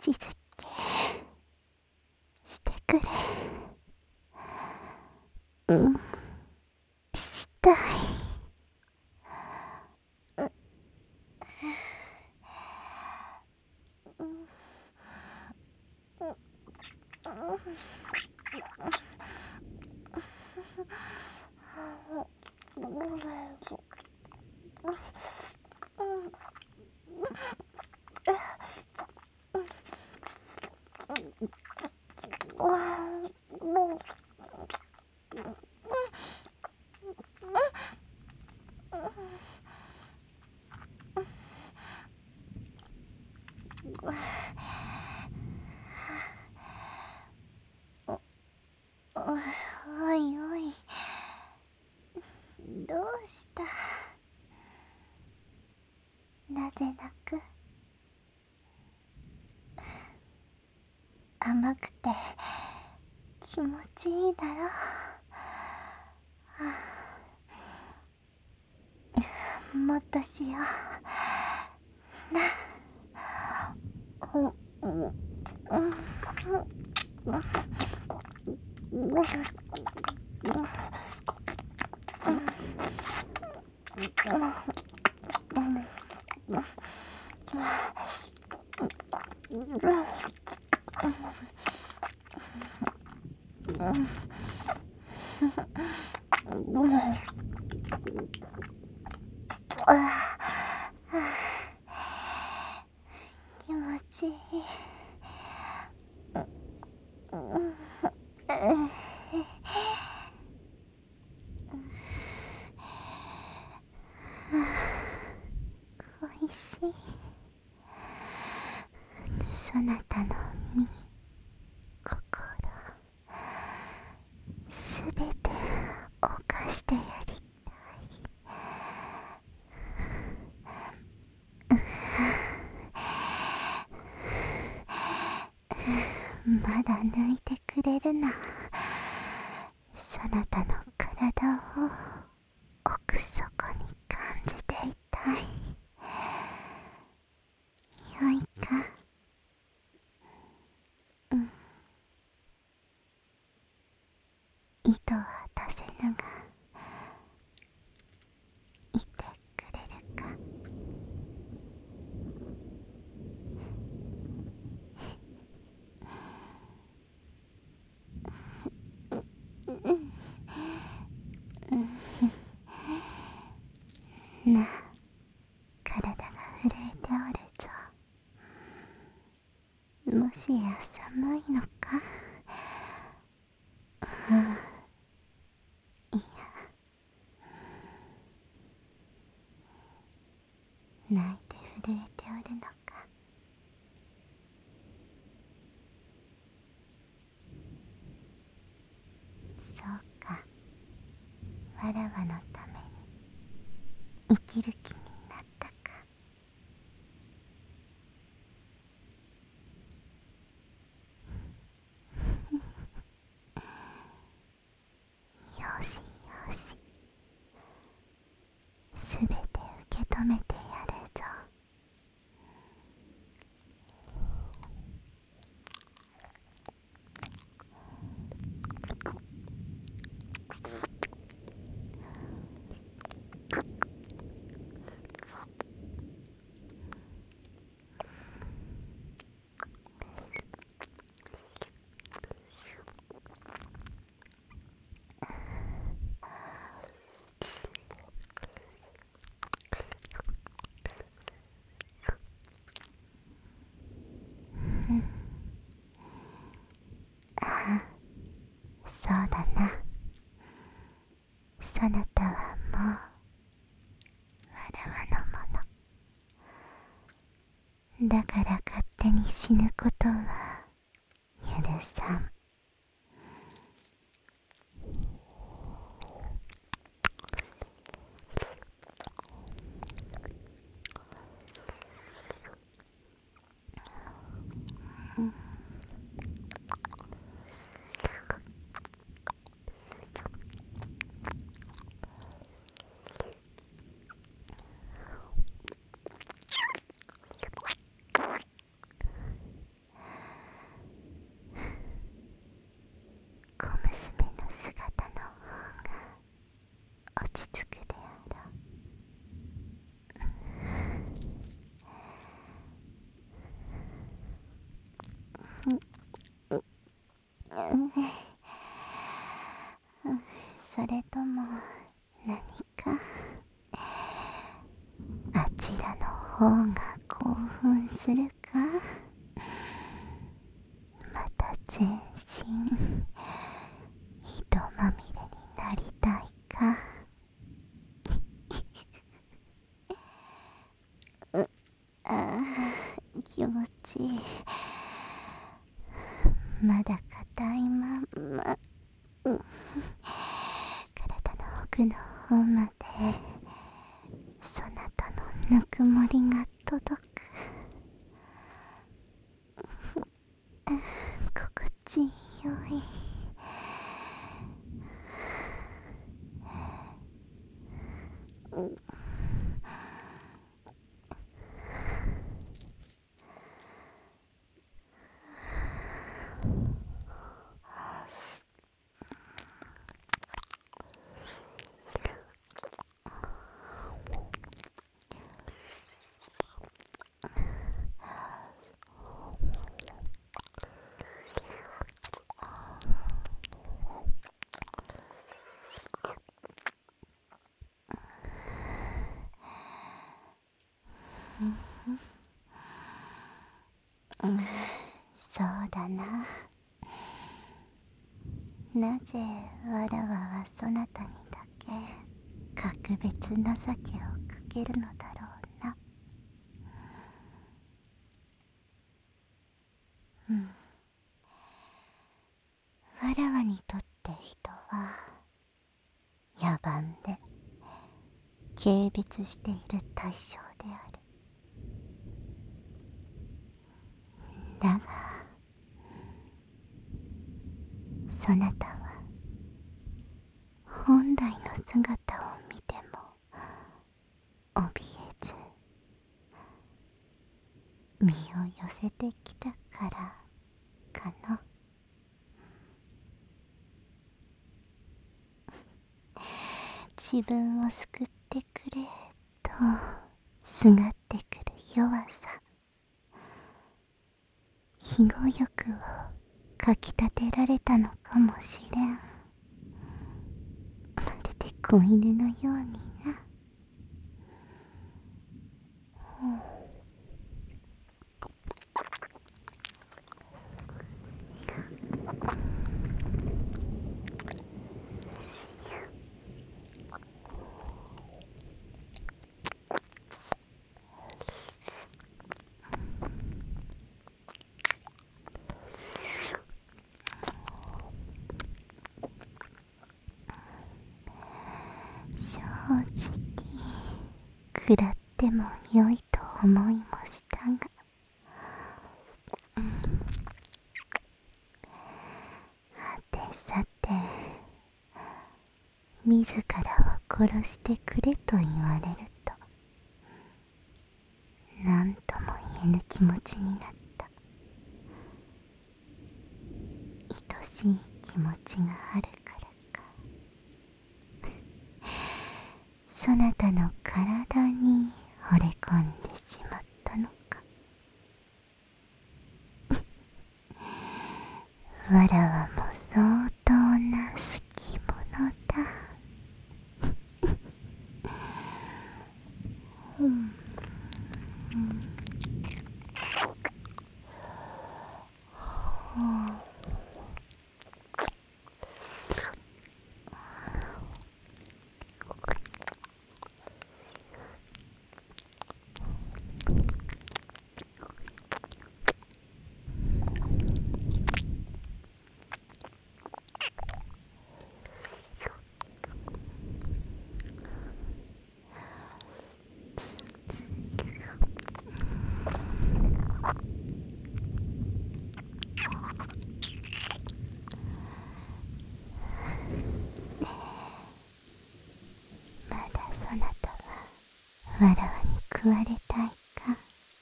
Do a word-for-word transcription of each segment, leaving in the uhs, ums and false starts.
口づけしてくれ。うん、したい。おいおい、どうした？なぜ泣く？甘くて気持ちいいだろ。もっとしような。うんうんうん気持ちいい。おいしい。そなたの身、心、すべて犯してやりたい。まだ抜いてくれるな。そなたの体を奥底に感じていたい。よいか？うん。糸は出せぬがいてくれるか？なあ、体が震えておるぞ。もしや寒いのか？うん、いや、泣いて震えておるのか？そうか、わらわのために生きる気になったか。よしよし、すべて受け止めてやるぞ。ああ、そうだな。そなたはもうわらわのものだから、勝手に死ぬことは許さん。 方が興奮するか？また全身糸まみれになりたいか？うああ、気持ちいい。まだ硬いまんま、うん、体の奥の方までそなたのぬくもりが届く。心地よい。うん、そうだな。なぜわらわはそなたにだけ格別情けをかけるのだろうな。うん、わらわにとって人は野蛮で軽蔑している対象である。だがそなたは本来の姿を見ても怯えず身を寄せてきたからかな。自分を救ってくれとすがってくる弱さ、非語欲をかきたてられたのかもしれん。まるで子犬のようにな。正直食らってもよいと思いもしたが、うん、はてさて、自らを殺してくれと言われると何とも言えぬ気持ちになった。愛しい気持ちがあるからか、そなたの体に惚れ込んでしまったのか。わらわも相当な好き者だ。うん、うん、まだそなたはわらわに食われたいか。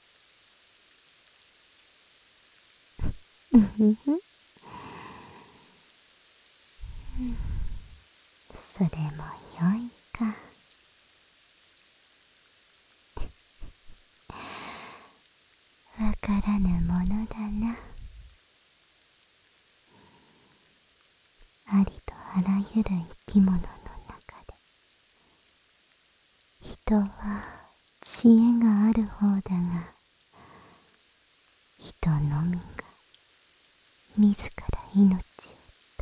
うふふ、それもよいか。わからぬものだな。ありとあらゆる生き物の中で人は自知恵がある方だが、人のみが自ら命を絶つ。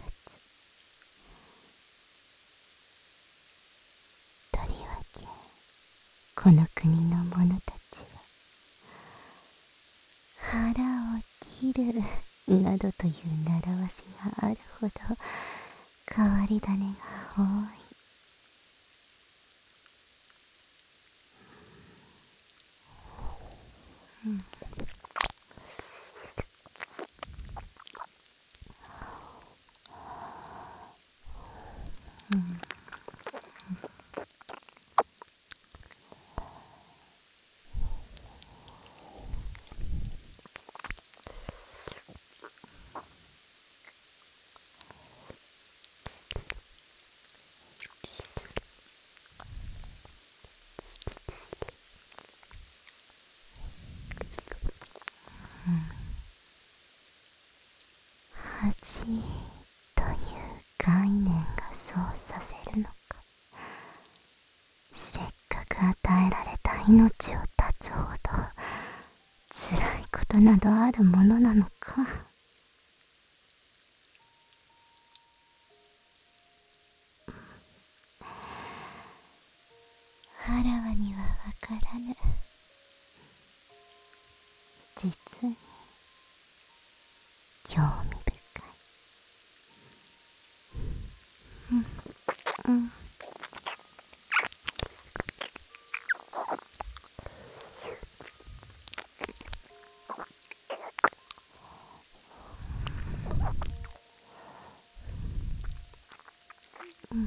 とりわけこの国の者たちは腹を切るなどという習わしがあるほど変わり種が多い。うん、うん恥という概念がそうさせるのか、せっかく与えられた命を絶つほど辛いことなどあるものなのか。あらわにはわからぬ。実に興味深い。うんうん。うん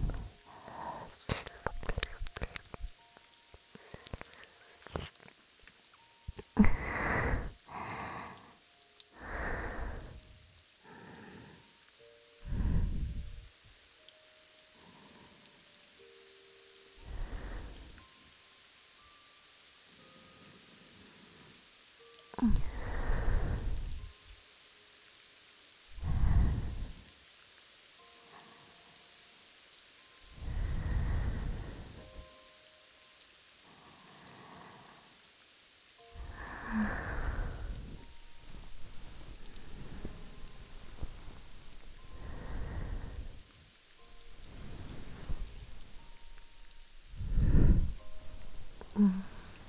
うん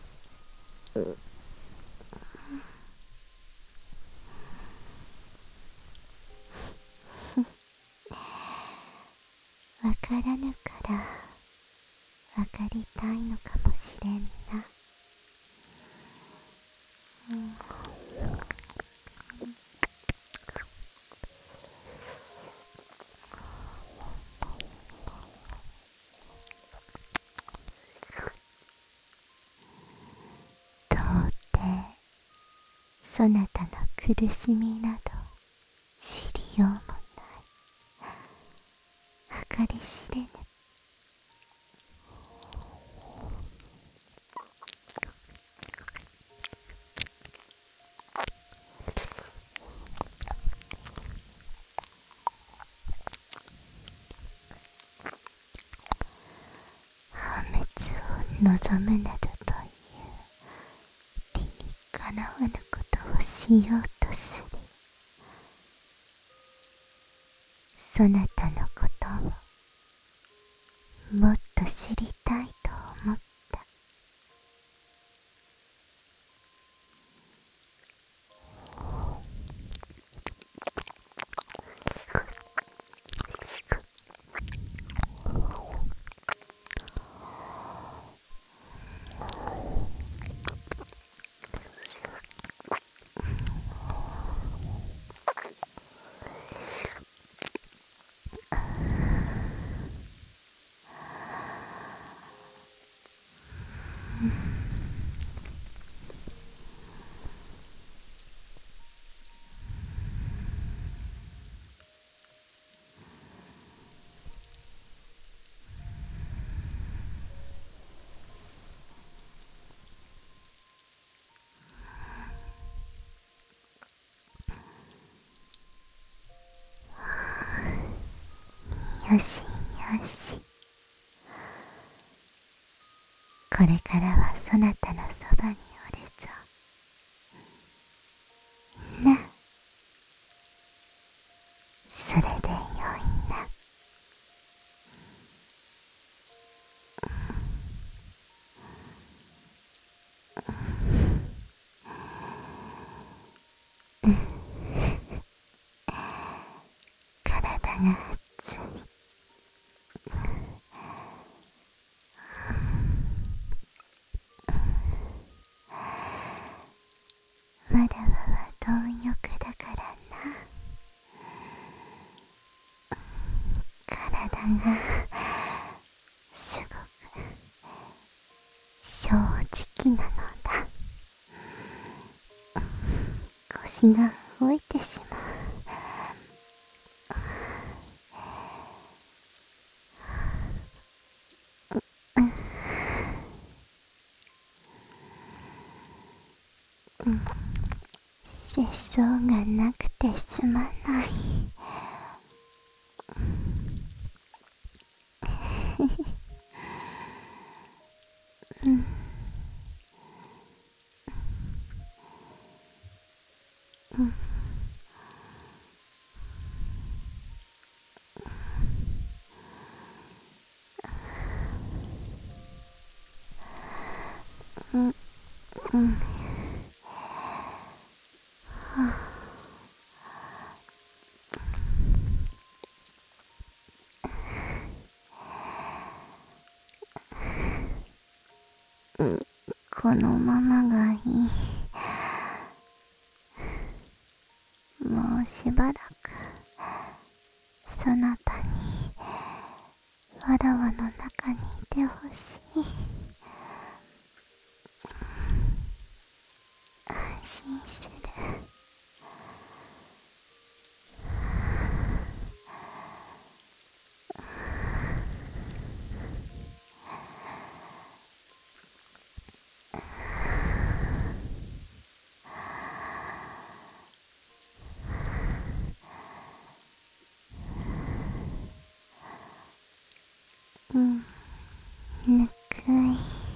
わからぬからわかりたいのかもしれんな。うん、到底そなたの苦しみなど知りようもない。計り知れぬ。破滅を望むなどという理にかなわぬことをしようとする。そなたのことをもっと知りたいと思った。よしよし、ここれからはそなたのそばにおるぞ。な、それでよいな。体が熱い。わらわは貪欲だからな。体がすごく正直なのだ。腰が動いてしまう。節操がなくてすまない。うんうんうんうんこのままがいい。もうしばらくそなたにわらわの中にいてほしい。安心する。うん、ぬくい。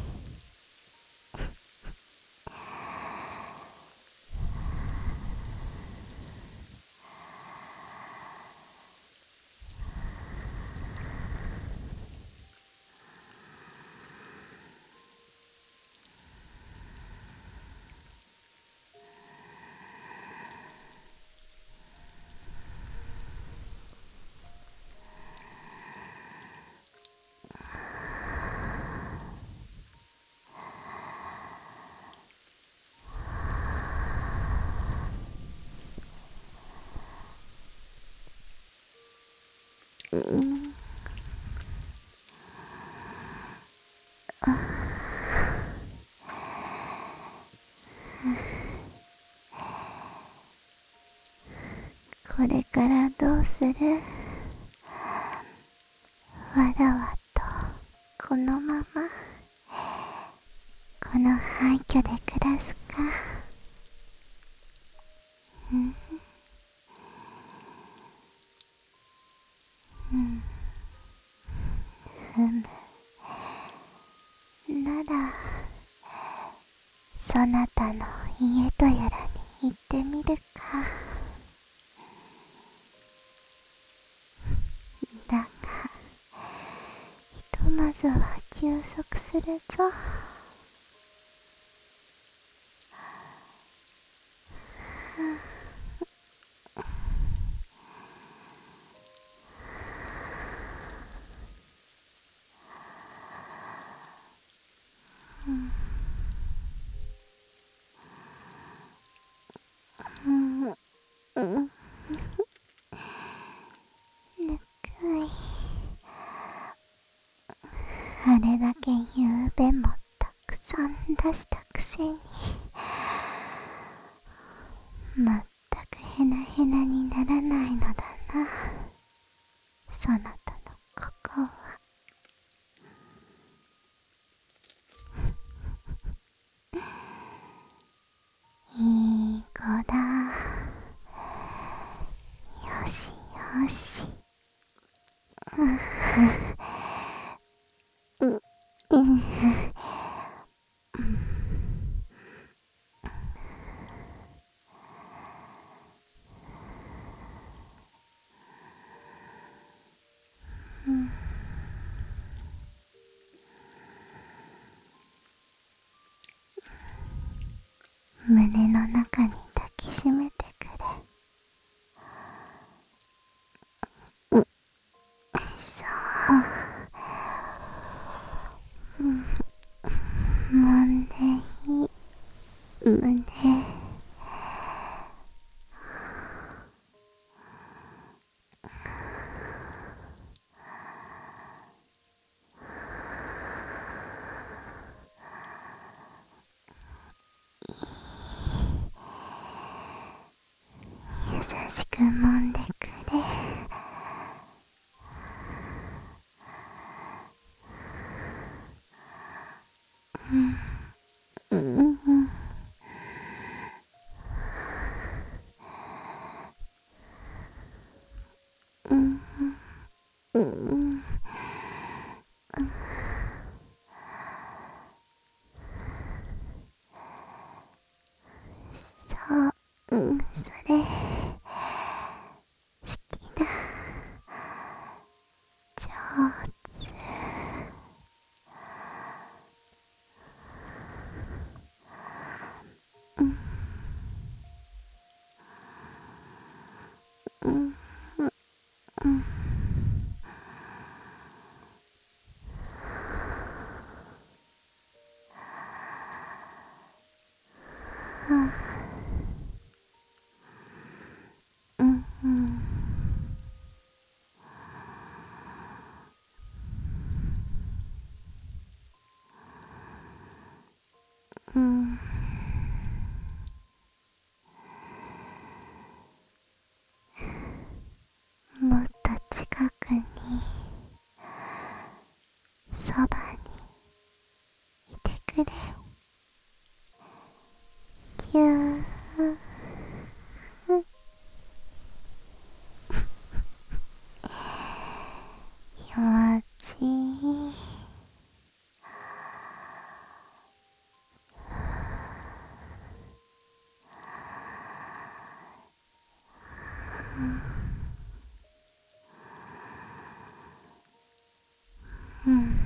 うんこれからどうする？わらわとこのままこの廃墟で暮らすか？うんうんふむ。ならそなたの家とやらに行ってみるか。だがひとまずは休息するぞ。うんうんぬくい。あれだけゆうべもたくさん出したくせにまったくヘナヘナにならないのだな、そなたのここは。いい子だ。よしよし。う、うん、 胸の中に抱きしめてくれ。うそう、うん、揉んでいい胸。優しく揉んでくれ。うんうんうんうんうんそう、うん、それ好きだ。上手。うんうんうんうんうんうん。もっと近くに、そばにいてくれ。ぎゅー。気持ちいい。うん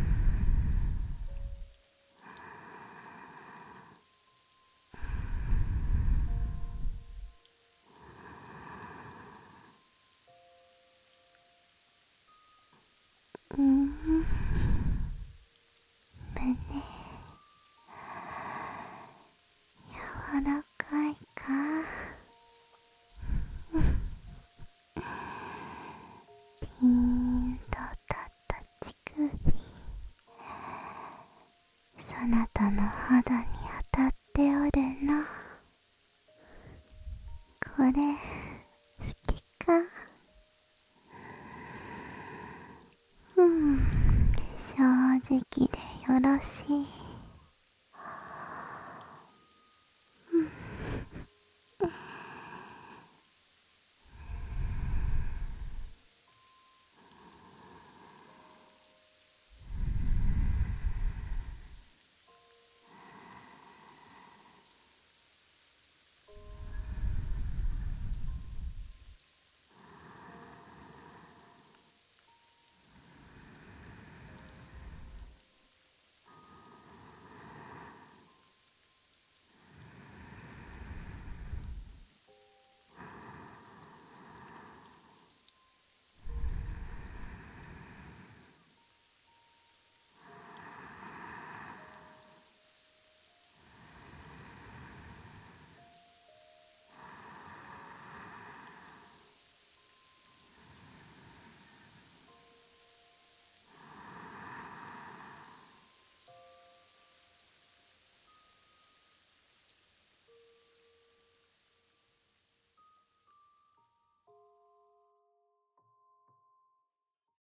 うん胸柔らかいか。ピーンと立った乳首、そなたの肌に